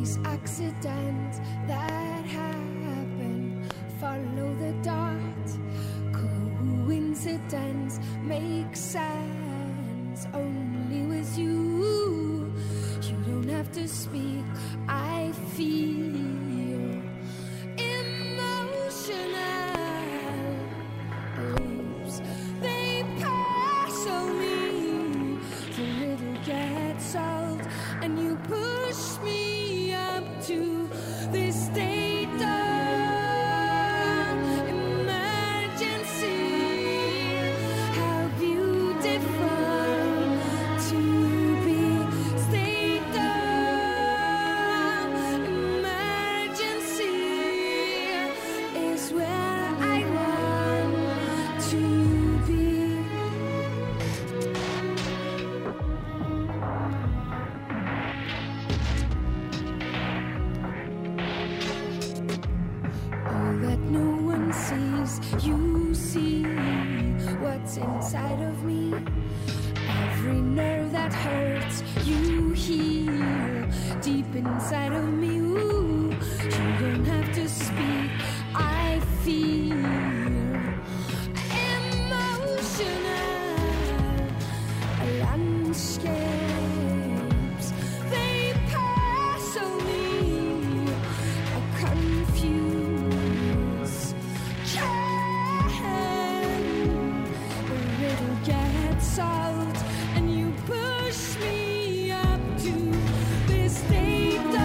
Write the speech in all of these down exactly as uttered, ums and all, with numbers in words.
these accidents that happen follow the dot. Coincidence makes sense only with you. You don't have to speak. I feel emotional leaves. They pass on me. The little gets solved, and you push me up to this state of emergency. How beautiful to be state of emergency is where I want to be. Oh, that no one sees. You see what's inside of me. Every nerve that hurts, you heal deep inside of me. Ooh, you don't have to speak. I feel emotional landscapes. They pass on me. I confuse. Can the riddle get solved? And you push me up to this state of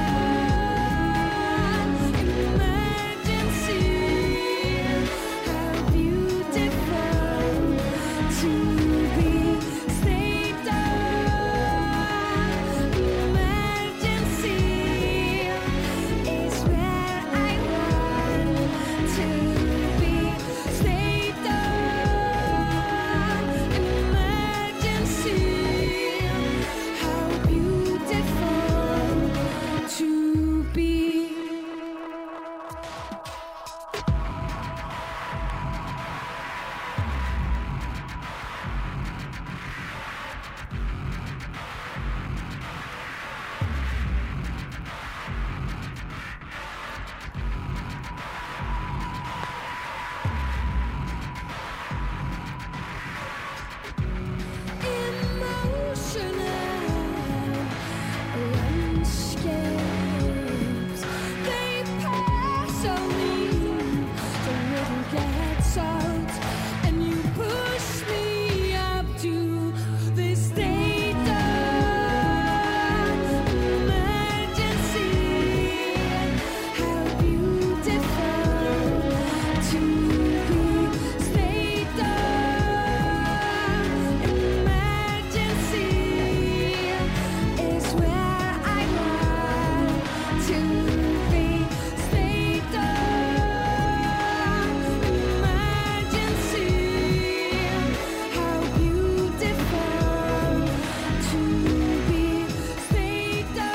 emergency. How beautiful to be state of emergency is where I want to be. State of emergency. How beautiful to be. Emotional landscapes. They pass on me. The riddle gets solved, and you push me up to this state of emergency. How beautiful to be state of emergency is where I want to be. State of emergency. How beautiful to be state of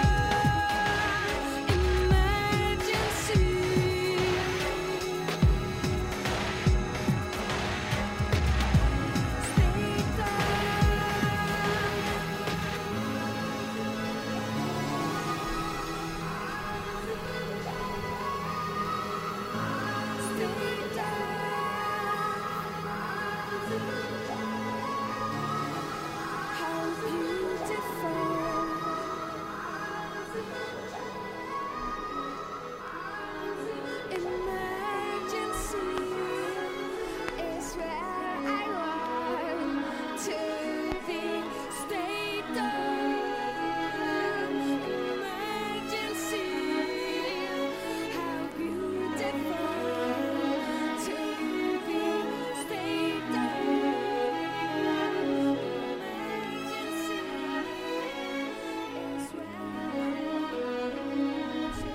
emergency. Emergency is where I want to be. State of emergency. How beautiful to be. State of emergency is where I want to be.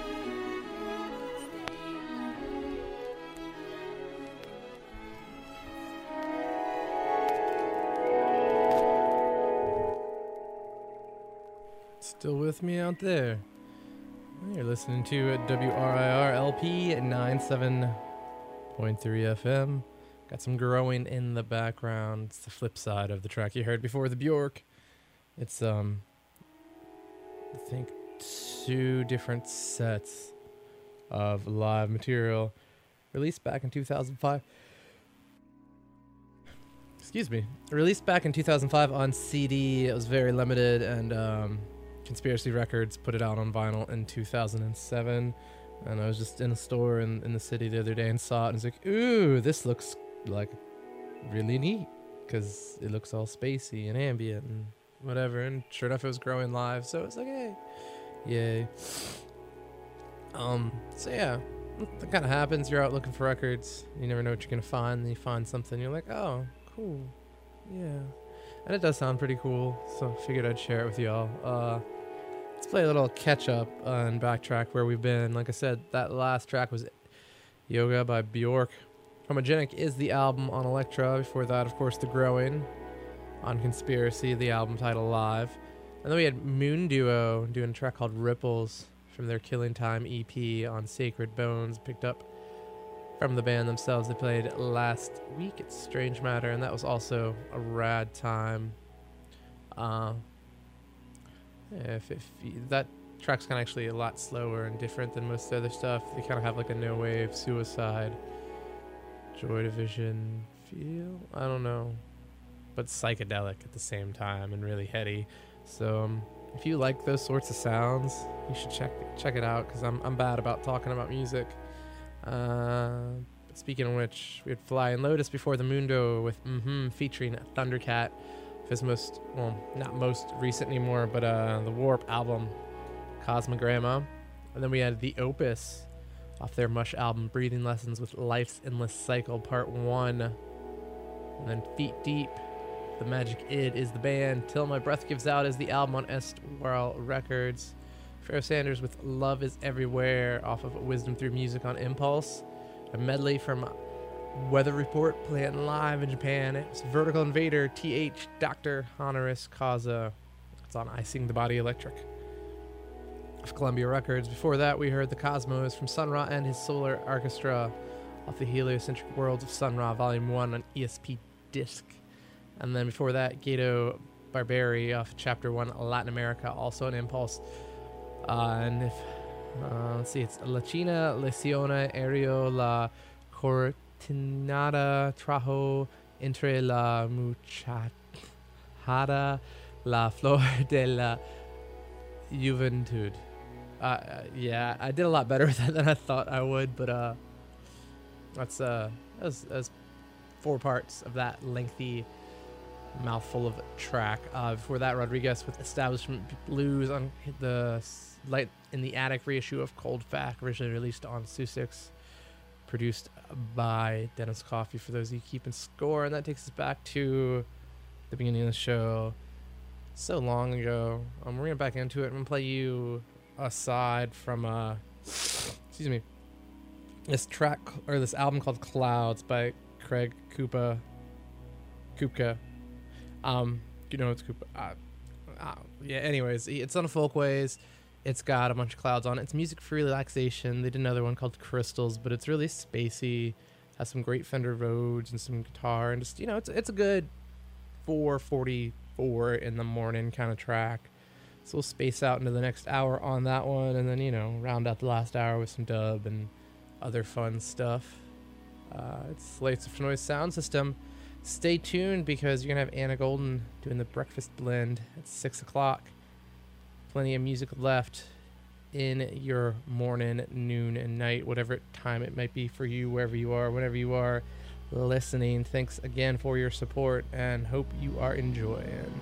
Still with me out there? You're listening to W R I R L P at ninety-seven point three F M. Got some growing in the background. It's the flip side of the track you heard before, the Bjork. It's, um, I think, two different sets of live material released back in two thousand five. Excuse me. Released back in two thousand five on C D. It was very limited, and um, Conspiracy Records put it out on vinyl in two thousand seven. And I was just in a store in, in the city the other day and saw it, and was like, ooh, this looks like really neat, because it looks all spacey and ambient and whatever. And sure enough, it was growing live, so it's like, hey, yay. Um, so yeah, that kind of happens. You're out looking for records, you never know what you're gonna find, then you find something, you're like, oh, cool, yeah. And it does sound pretty cool, so I figured I'd share it with y'all. Uh, let's play a little catch up uh, and backtrack where we've been. Like I said, that last track was Yoga by Bjork. Homogenic is the album on Elektra. Before that, of course, The Growing on Conspiracy, the album title Live. And then we had Moon Duo doing a track called Ripples from their Killing Time E P on Sacred Bones, picked up from the band themselves. They played last week at Strange Matter, and that was also a rad time. Uh, if, if you, that track's kind of actually a lot slower and different than most of the other stuff. They kind of have like a no wave, Suicide, Joy Division feel. I don't know, but psychedelic at the same time and really heady. So um, if you like those sorts of sounds, you should check check it out, because I'm I'm bad about talking about music. Uh, speaking of which, we had Flying Lotus before the Mundo with mm-hmm featuring Thundercat. His most, well, not most recent anymore, but uh, the Warp album, Cosmogramma. And then we had The Opus off their Mush album, Breathing Lessons with Life's Endless Cycle Part one. And then Feet Deep, The Magic Id is the band. Till My Breath Gives Out is the album on Estwell Records. Pharoah Sanders with Love Is Everywhere off of Wisdom Through Music on Impulse. A medley from Weather Report playing live in Japan. It's Vertical Invader, T H, Doctor Honoris Causa. It's on I Sing the Body Electric of Columbia Records. Before that, we heard The Cosmos from Sun Ra and his Solar Orchestra off the Heliocentric Worlds of Sun Ra Volume one on E S P Disc. And then before that, Gato Barberi off Chapter one Latin America, also on Impulse. Uh, and if, uh, let's see, it's La China Lesiona Aereo La Cortinada Trajo Entre la Muchachada La Flor de la Juventud. Uh, uh, yeah, I did a lot better with that than I thought I would, but uh, that's uh, that's, that's four parts of that lengthy mouthful of track. Uh, before that, Rodriguez with Establishment Blues on the Light in the Attic reissue of Cold Fact, originally released on Sussex, produced by Dennis Coffey, for those of you keeping score. And that takes us back to the beginning of the show, so long ago. Um, we're gonna back into it. I'm gonna play you aside from uh, excuse me, this track or this album called Clouds by Craig Kupa. Kupka. Um, you know it's Kupa. Uh, uh, yeah. Anyways, it's on Folkways. It's got a bunch of clouds on it. It's music for relaxation. They did another one called Crystals, but it's really spacey. Has some great Fender Rhodes and some guitar, and just, you know, it's it's a good four forty-four in the morning kind of track. So we'll space out into the next hour on that one, and then, you know, round out the last hour with some dub and other fun stuff. Uh, it's Slates of Noise Sound System. Stay tuned, because you're gonna have Anna Golden doing the breakfast blend at six o'clock. Plenty of music left in your morning, noon, and night, whatever time it might be for you, wherever you are, whenever you are listening. Thanks again for your support, and hope you are enjoying.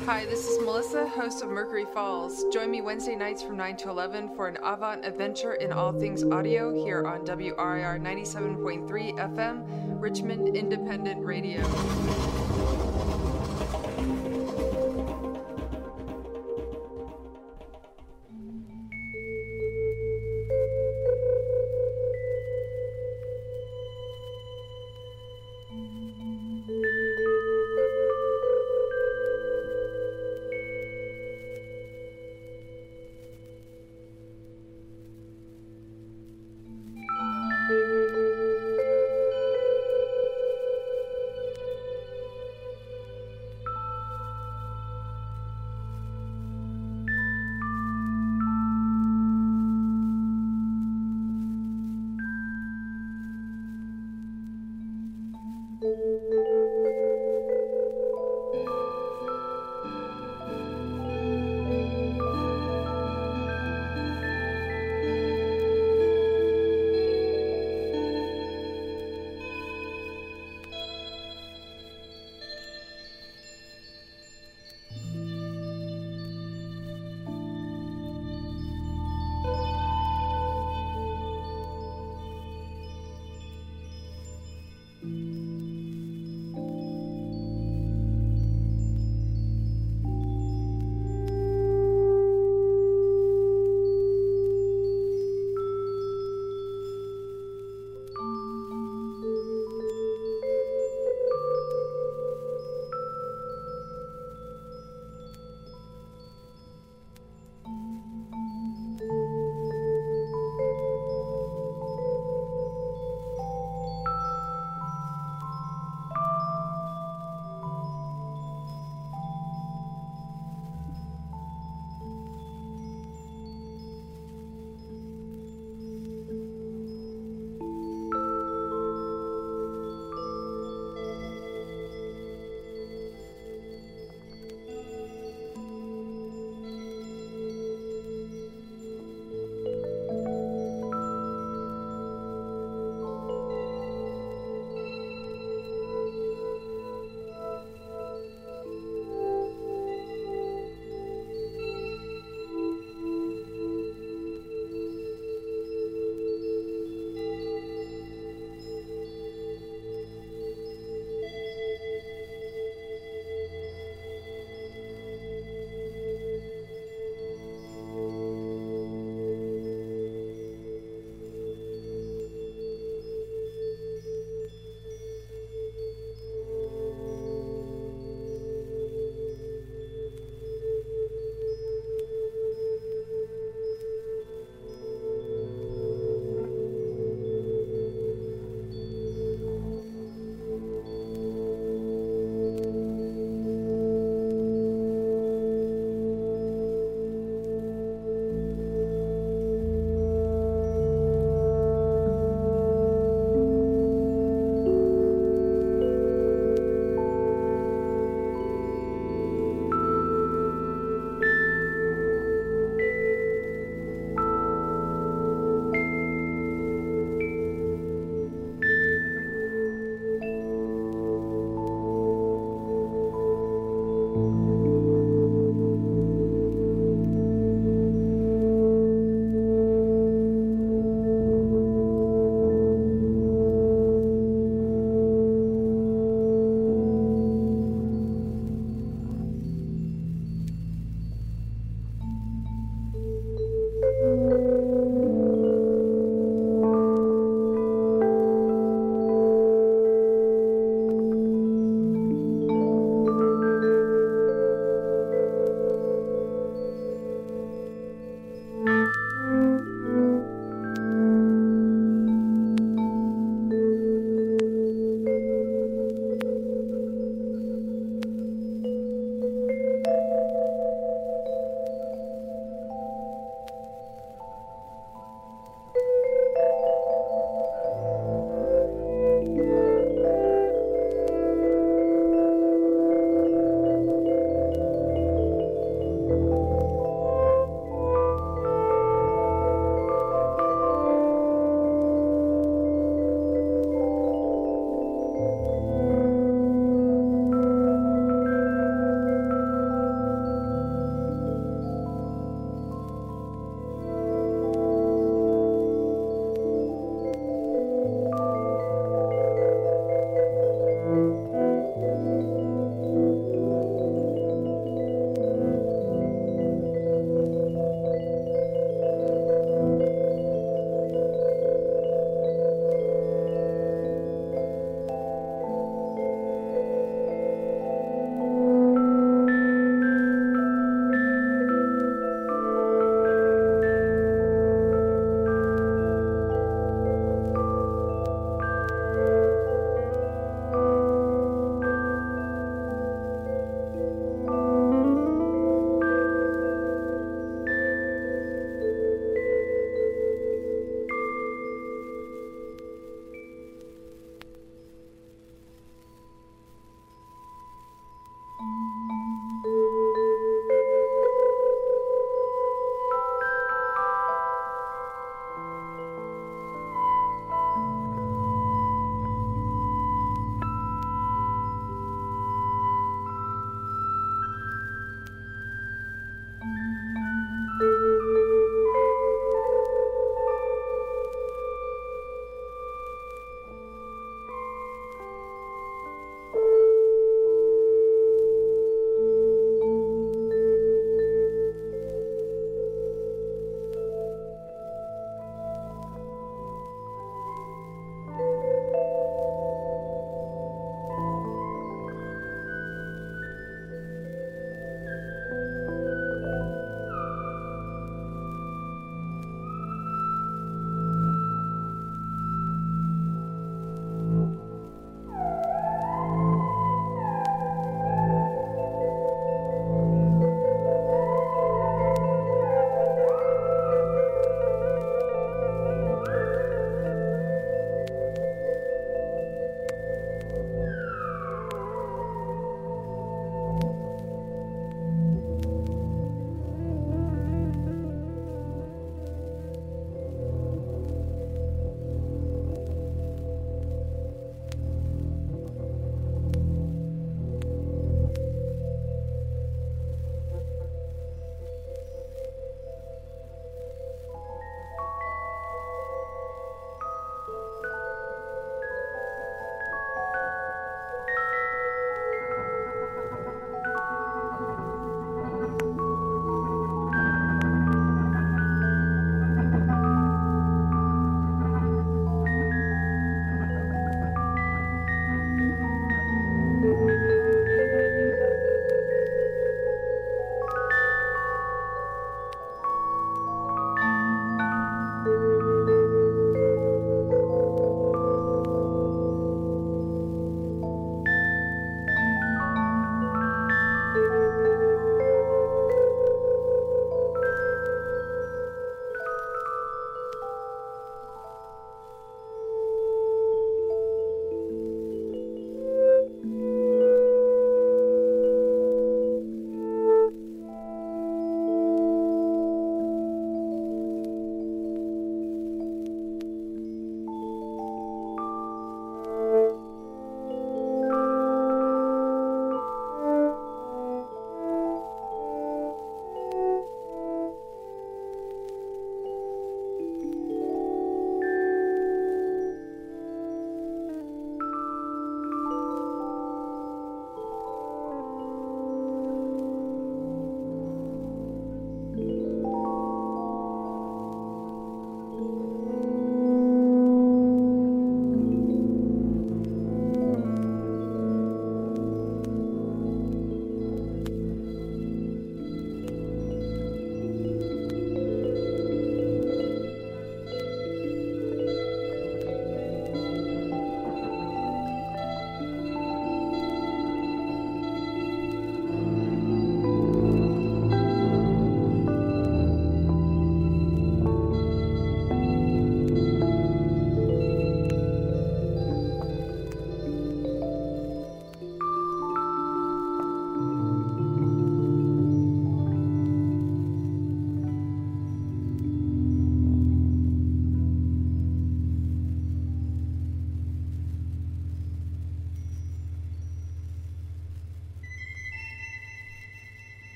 Hi, this is Melissa, host of Mercury Falls. Join me Wednesday nights from nine to eleven for an avant adventure in all things audio here on W R I R ninety-seven point three F M, Richmond Independent Radio.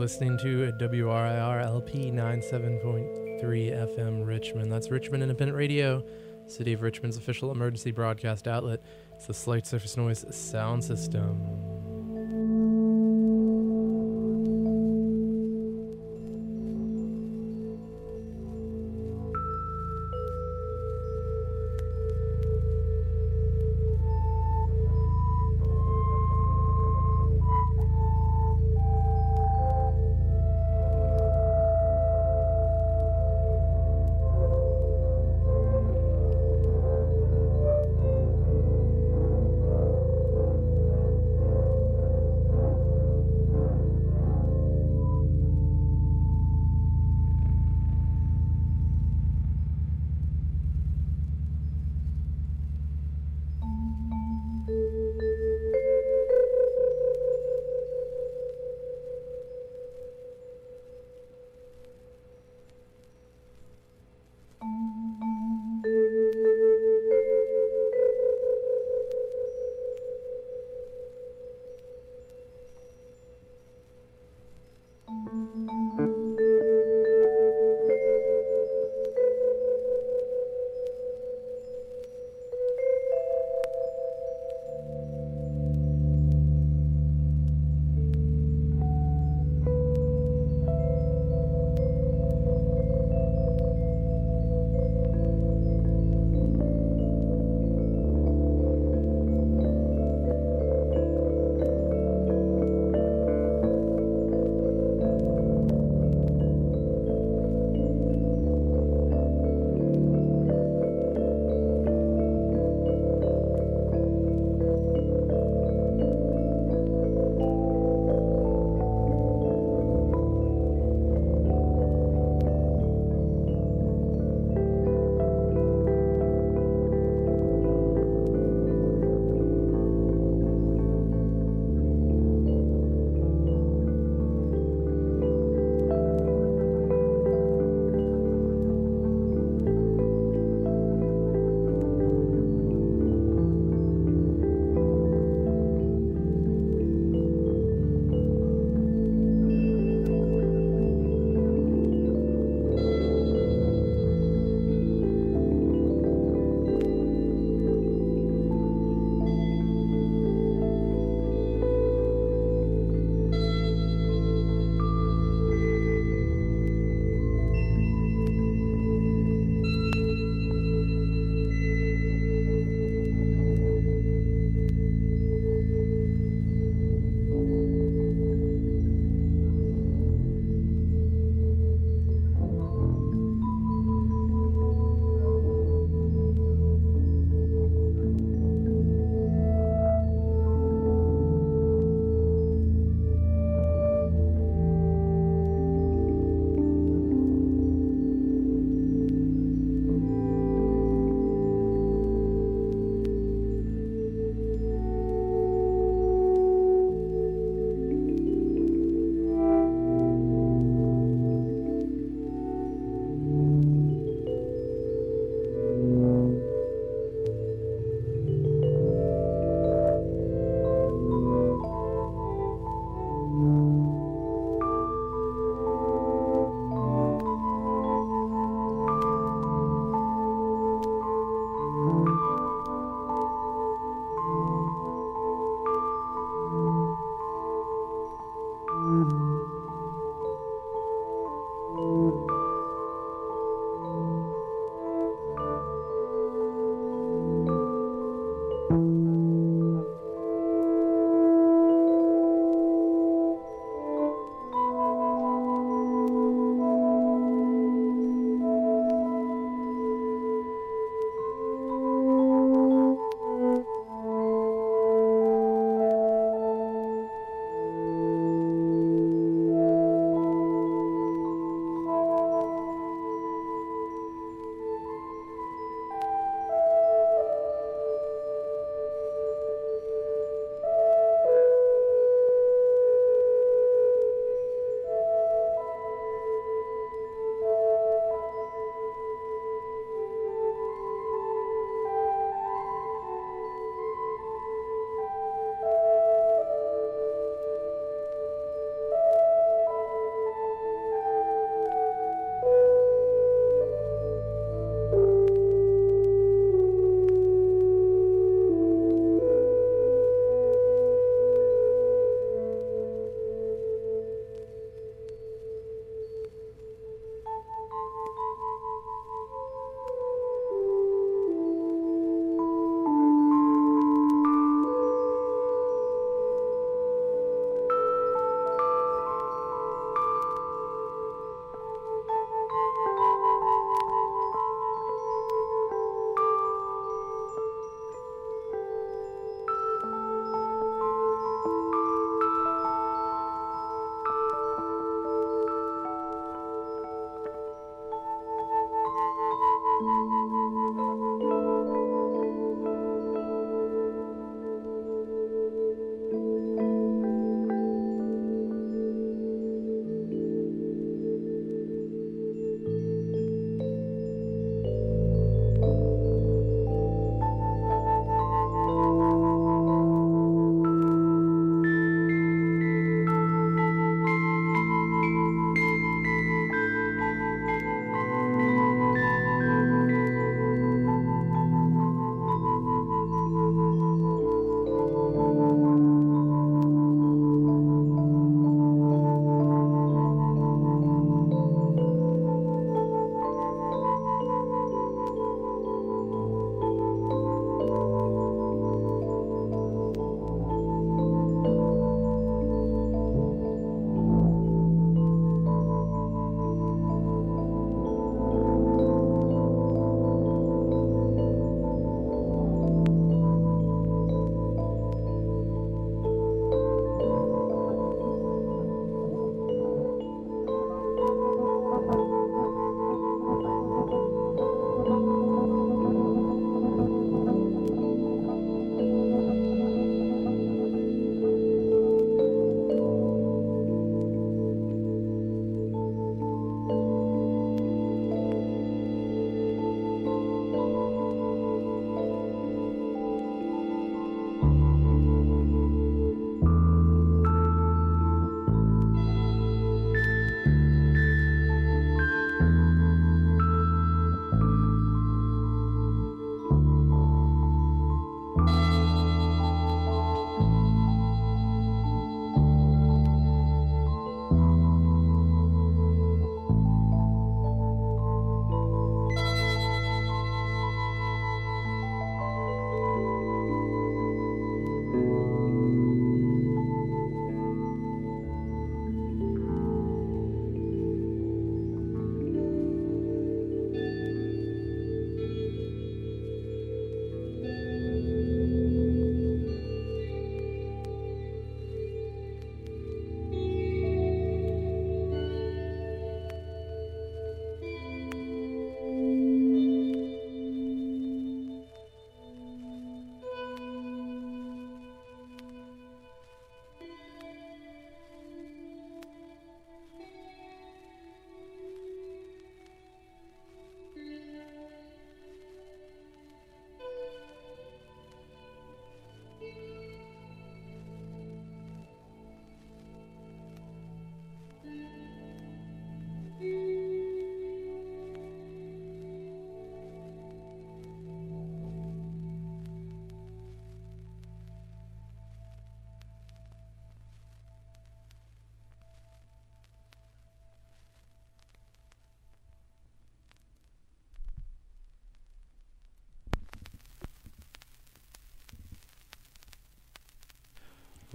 listening to W R I R L P ninety-seven point three F M Richmond. That's Richmond Independent Radio, City of Richmond's official emergency broadcast outlet. It's the Slight Surface Noise sound system.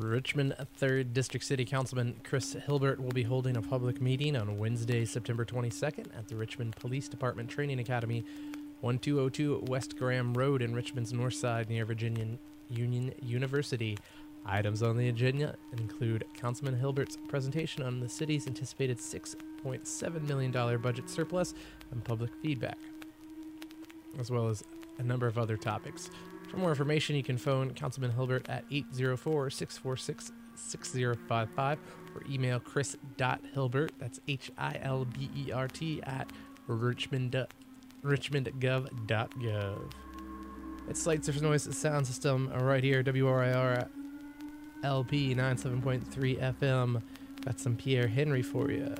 Richmond third District City Councilman Chris Hilbert will be holding a public meeting on Wednesday, September twenty-second at the Richmond Police Department Training Academy, twelve oh two West Graham Road in Richmond's north side near Virginia Union University. Items on the agenda include Councilman Hilbert's presentation on the city's anticipated six point seven million dollars budget surplus and public feedback, as well as a number of other topics. For more information, you can phone Councilman Hilbert at eight oh four, six four six, six oh five five or email chris dot hilbert, that's H I L B E R T, at richmond, richmond gov dot gov. It's Light Surface Noise Sound System right here, W R I R L P ninety-seven point three F M. Got some Pierre Henry for you.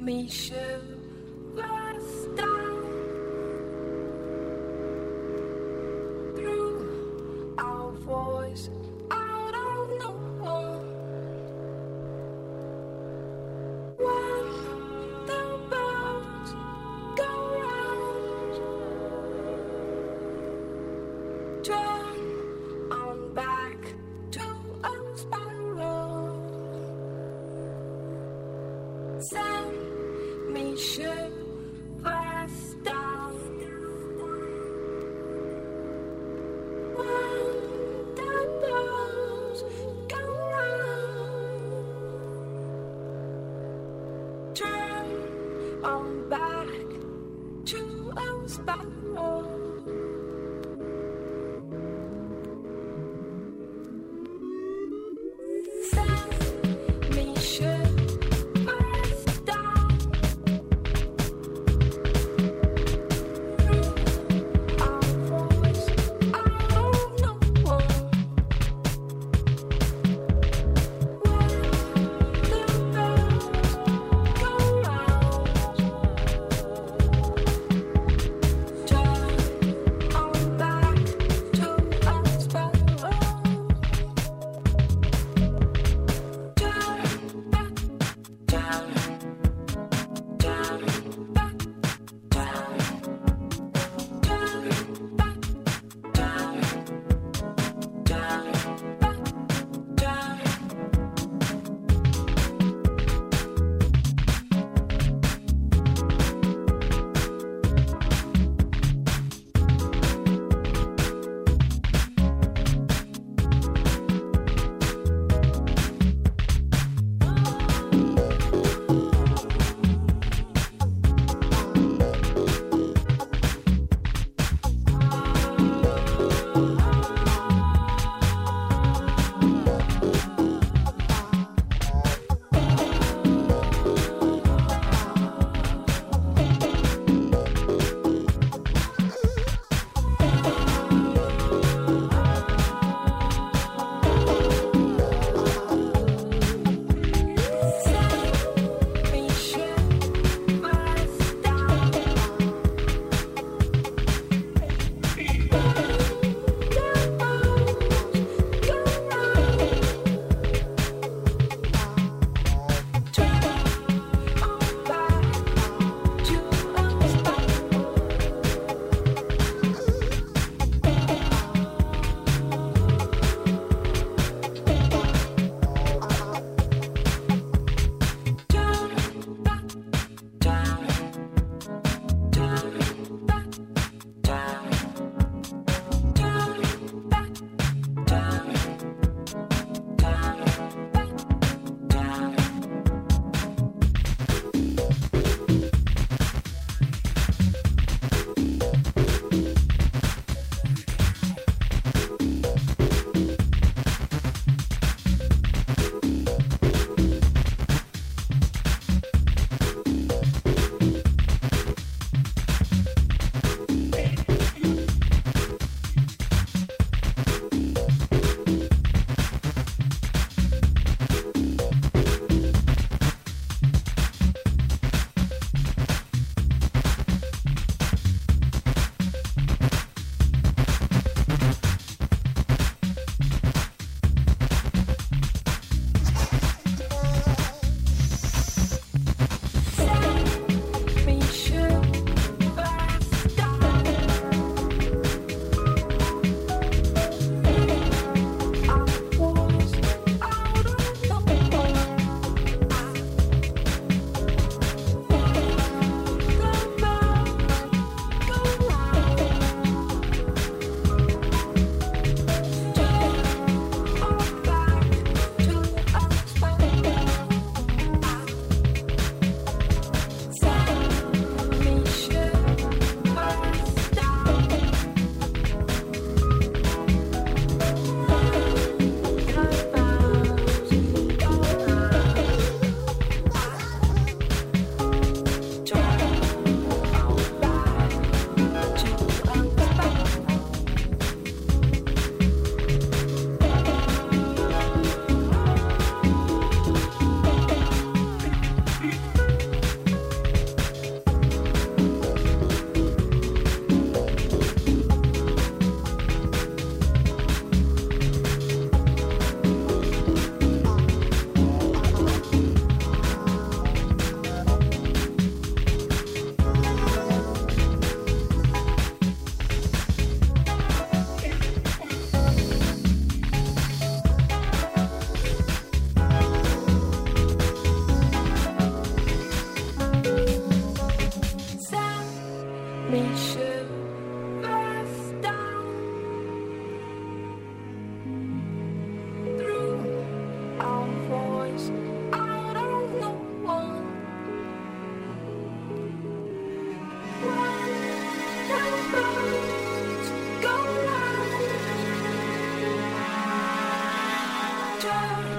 me shivers down through our voice out of nowhere. When the bells go round, turn on back to a spiral. Send me shivers down. When the bells go round, turn on back to a spiral. Send me shivers down through our voice out of nowhere. When the bells go round, turn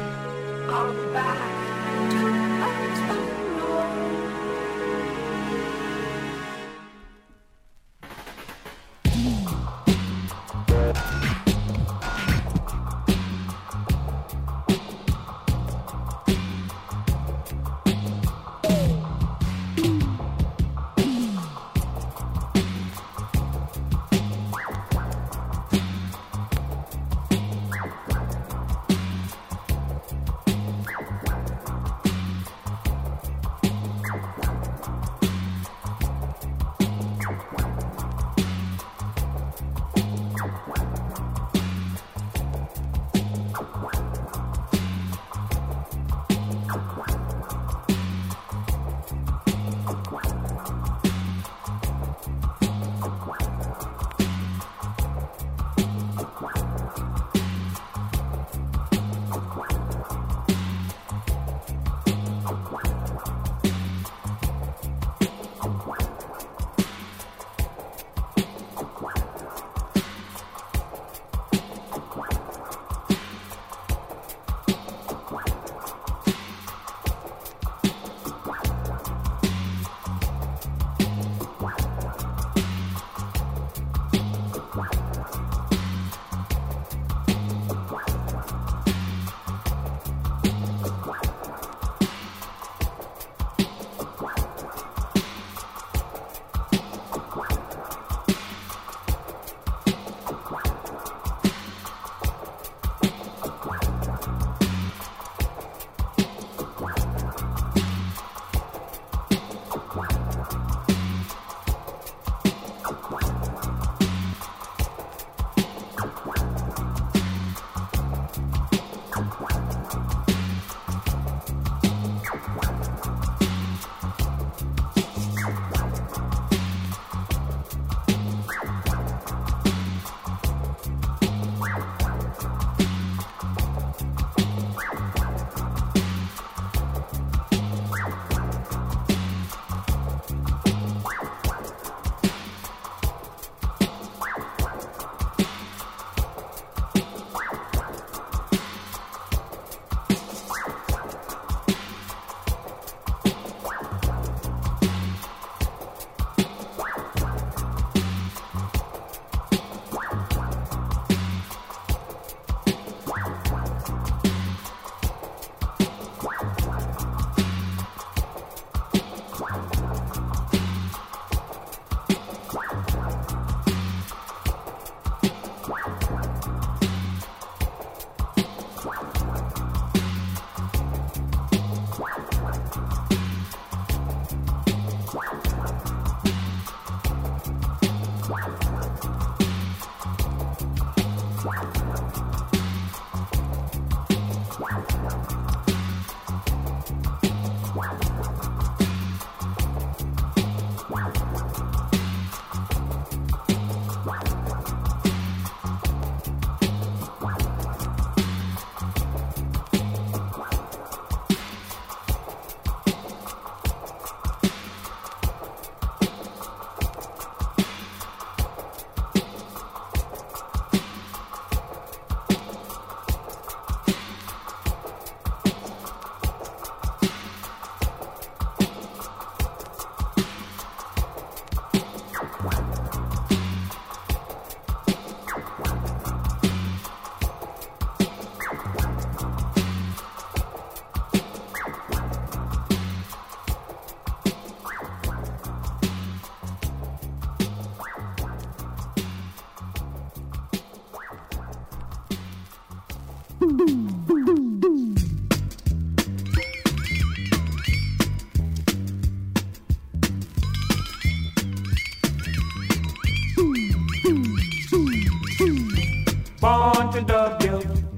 Born to W,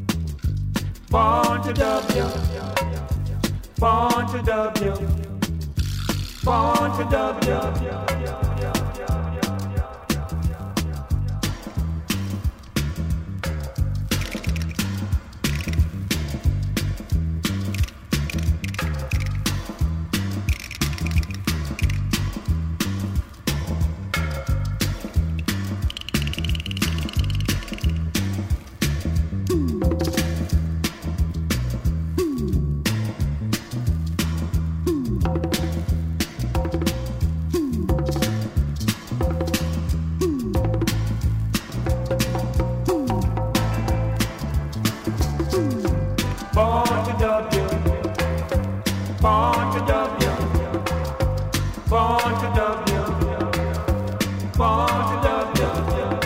born to W, born to W, born to W. born to dub you, born to dub you, born to dub you, born to dub you.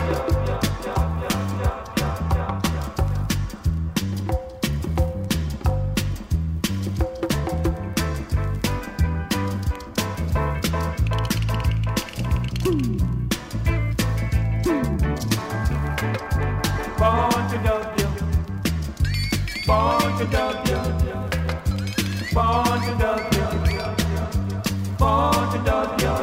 Born to dub you, born to dub you, born to dub you, born to dub you.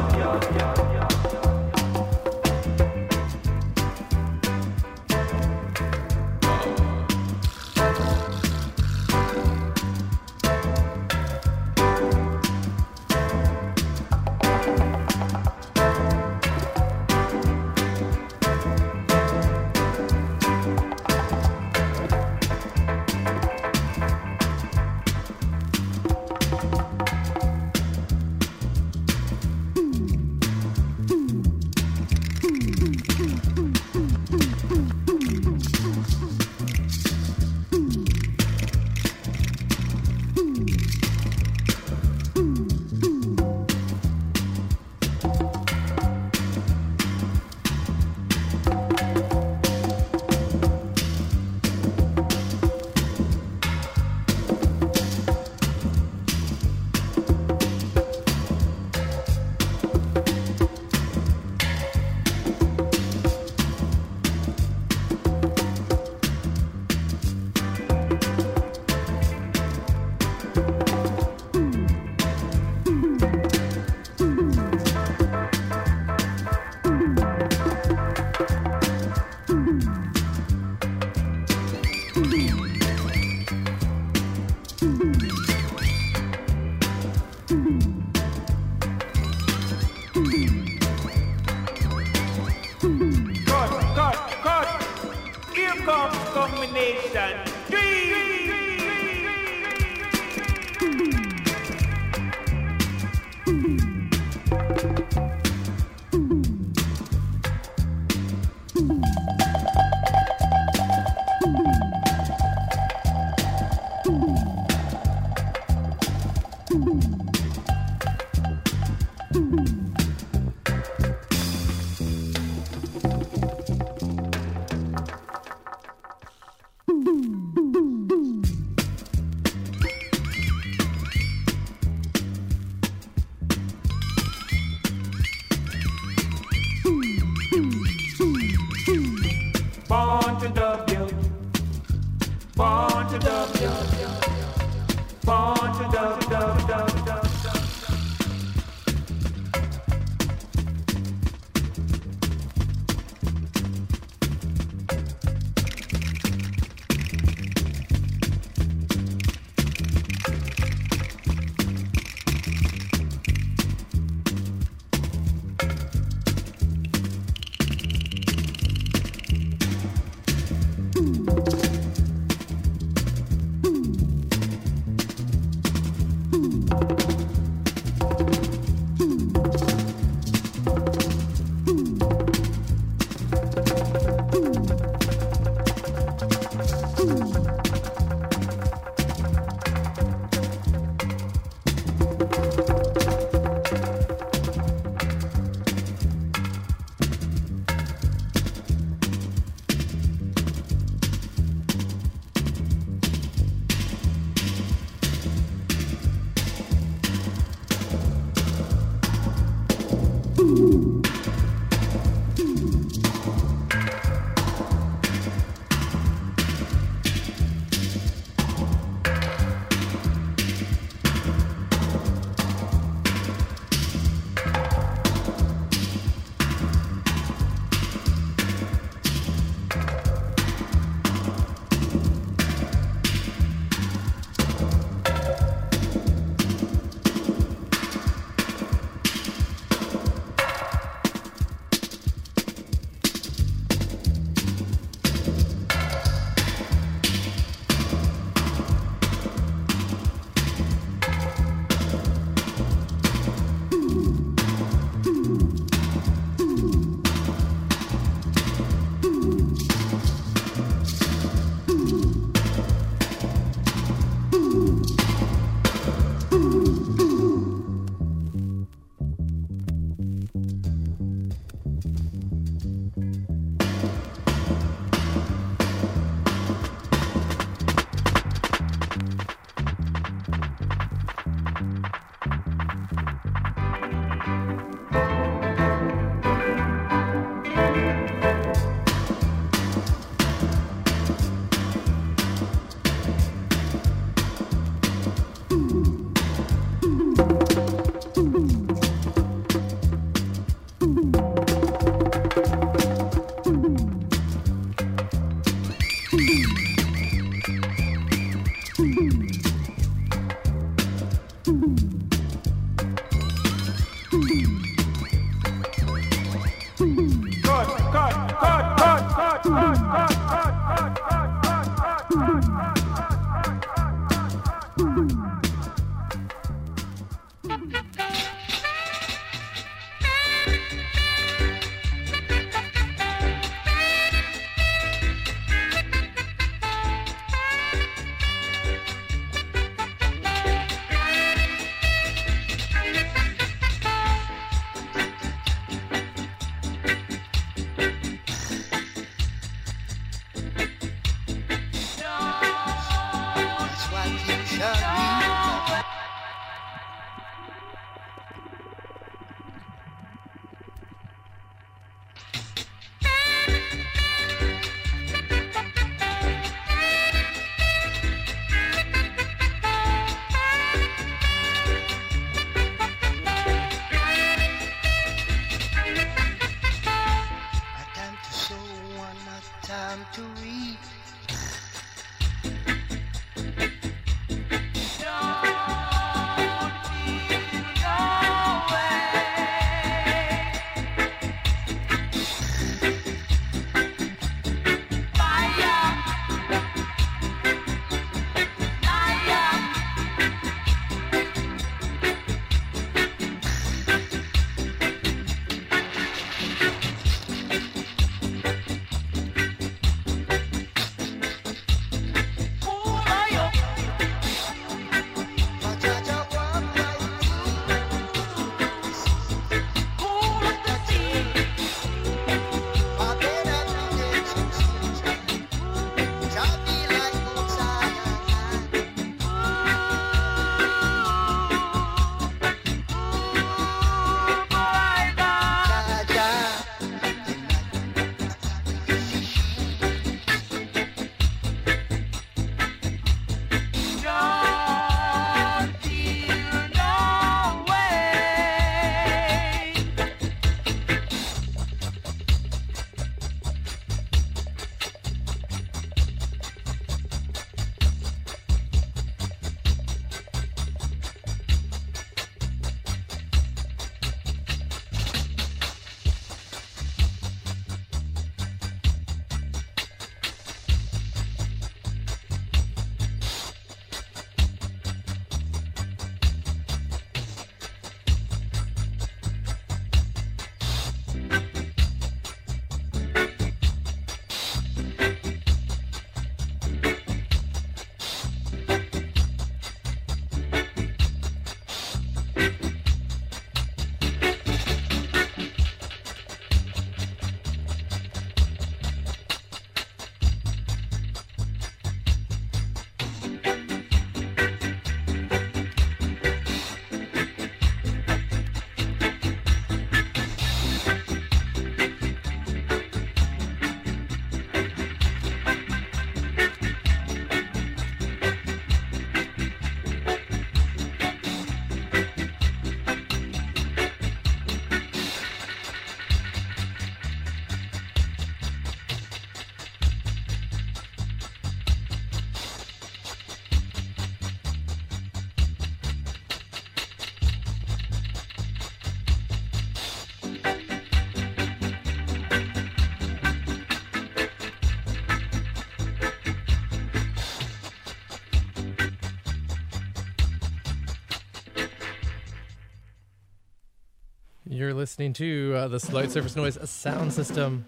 You're listening to uh, the Light Surface Noise Sound System,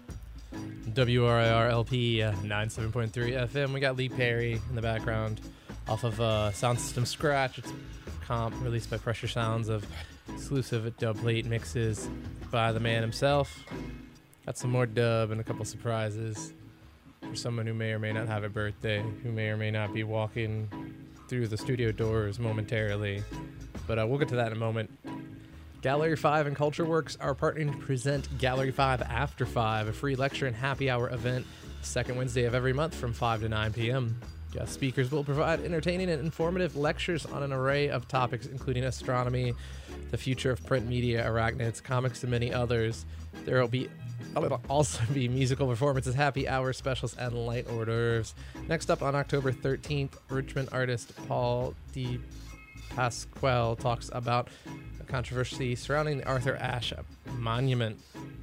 W R I R L P uh, ninety-seven point three F M. We got Lee Perry in the background off of uh, Sound System Scratch. It's a comp released by Pressure Sounds of exclusive dub plate mixes by the man himself. Got some more dub and a couple surprises for someone who may or may not have a birthday, who may or may not be walking through the studio doors momentarily. But uh, we'll get to that in a moment. Gallery five and Culture Works are partnering to present Gallery five After five, a free lecture and happy hour event, second Wednesday of every month from five to nine p.m. Guest speakers will provide entertaining and informative lectures on an array of topics, including astronomy, the future of print media, arachnids, comics, and many others. There will be There'll also be musical performances, happy hour specials, and light hors d'oeuvres. Next up on October thirteenth, Richmond artist Paul D. Pasquale talks about the controversy surrounding the Arthur Ashe Monument.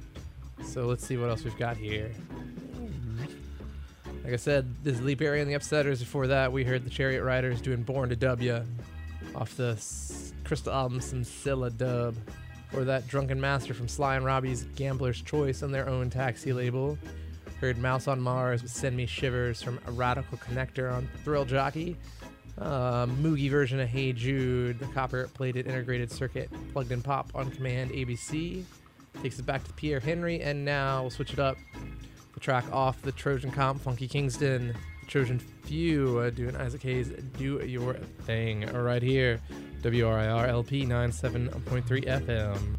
So let's see what else we've got here. Like I said, this is Lee Perry and the Upsetters. Before that, we heard the Chariot Riders doing Born to W off the S- Crystal album Scylla dub. Or that Drunken Master from Sly and Robbie's Gambler's Choice on their own Taxi label. Heard Mouse on Mars with Send Me Shivers from a Radical Connector on Thrill Jockey. Uh, Moogie version of Hey Jude, the copper-plated integrated circuit plugged in pop on Command A B C. Takes it back to Pierre Henry, and now we'll switch it up. The track off the Trojan Comp, Funky Kingston. The Trojan Few uh, doing Isaac Hayes' Do Your Thing right here. W R I R L P ninety-seven point three F M.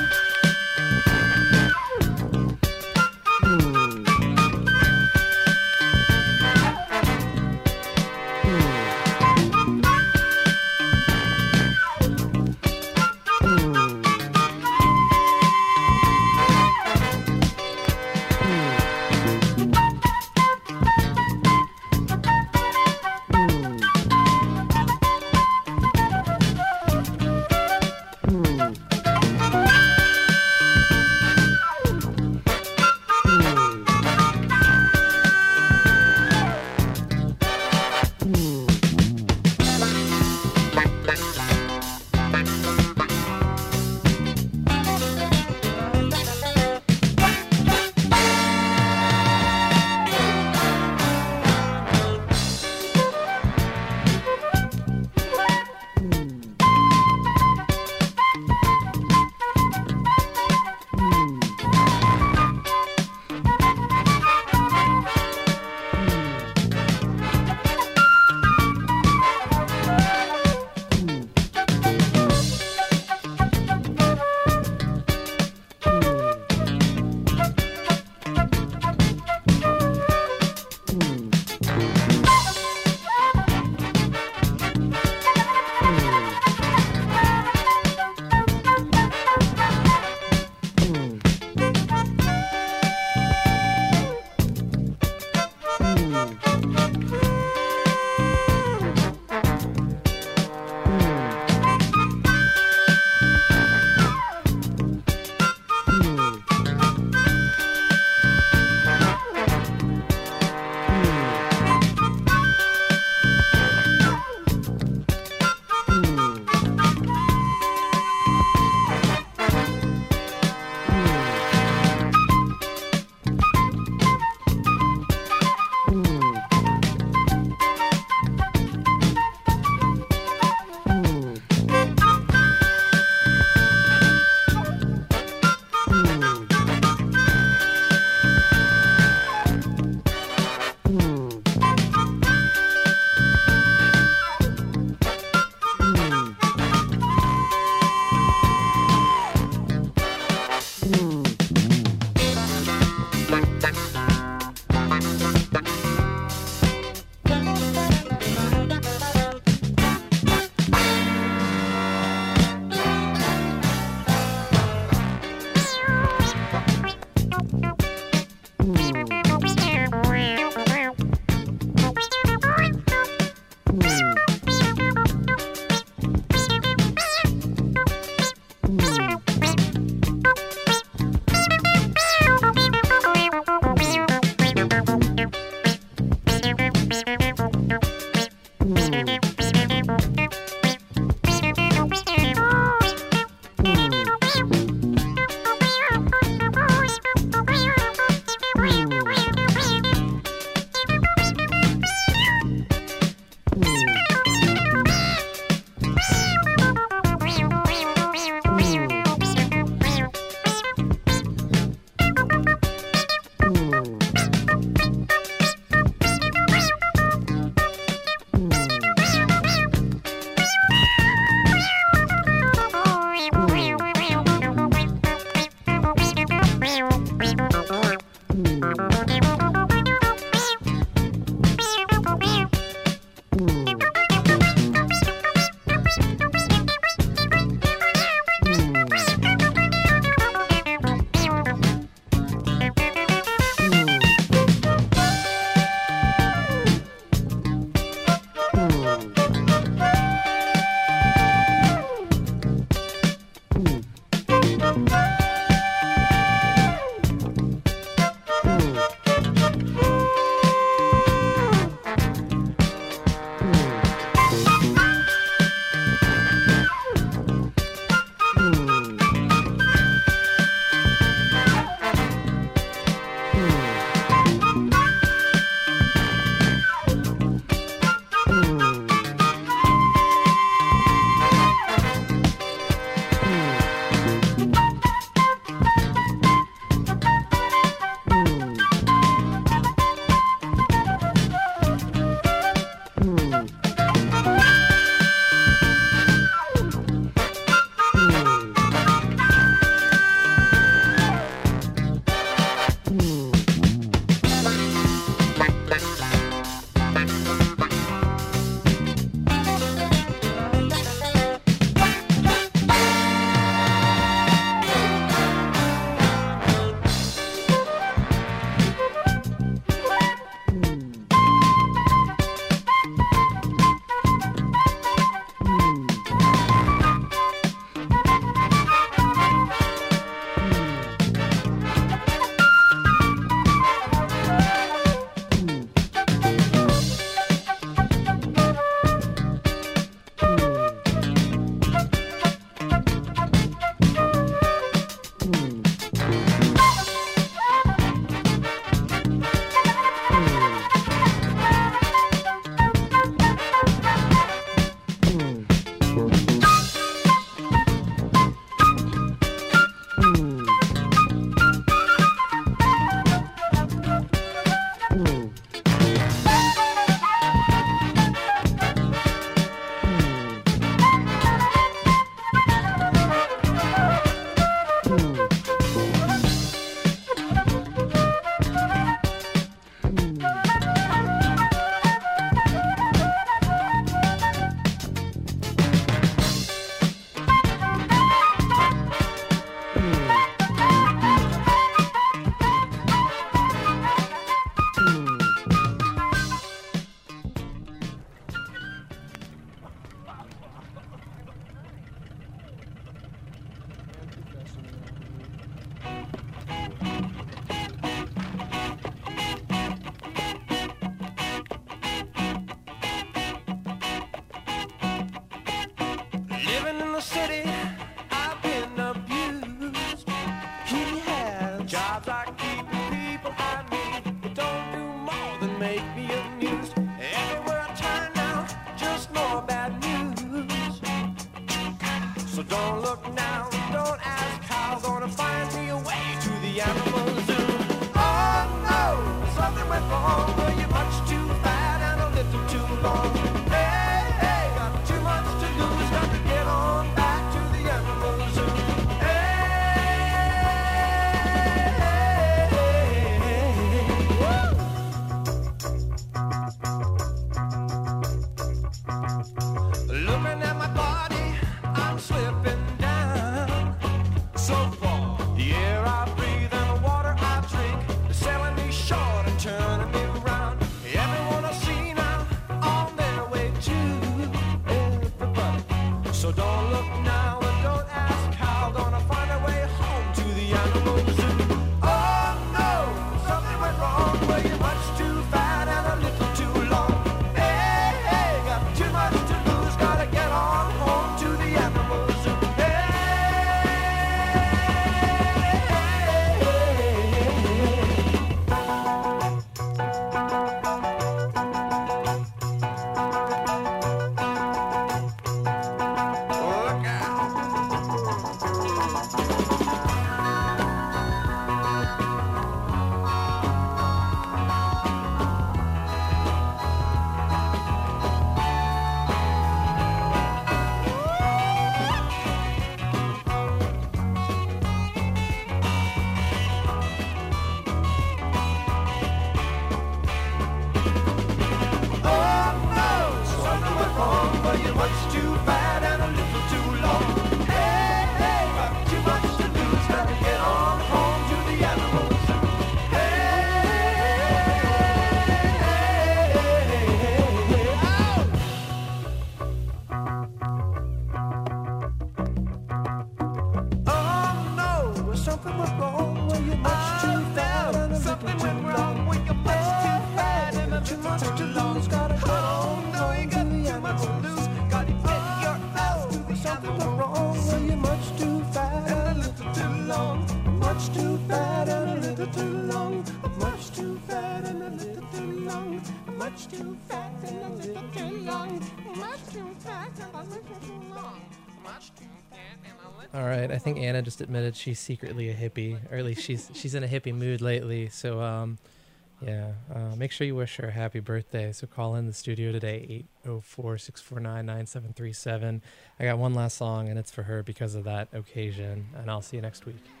All right, I think Anna just admitted she's secretly a hippie, or at least she's she's in a hippie mood lately. So, um, yeah, uh, make sure you wish her a happy birthday. So call in the studio today, eight oh four, six four nine, nine seven three seven. I got one last song, and it's for her because of that occasion, and I'll see you next week.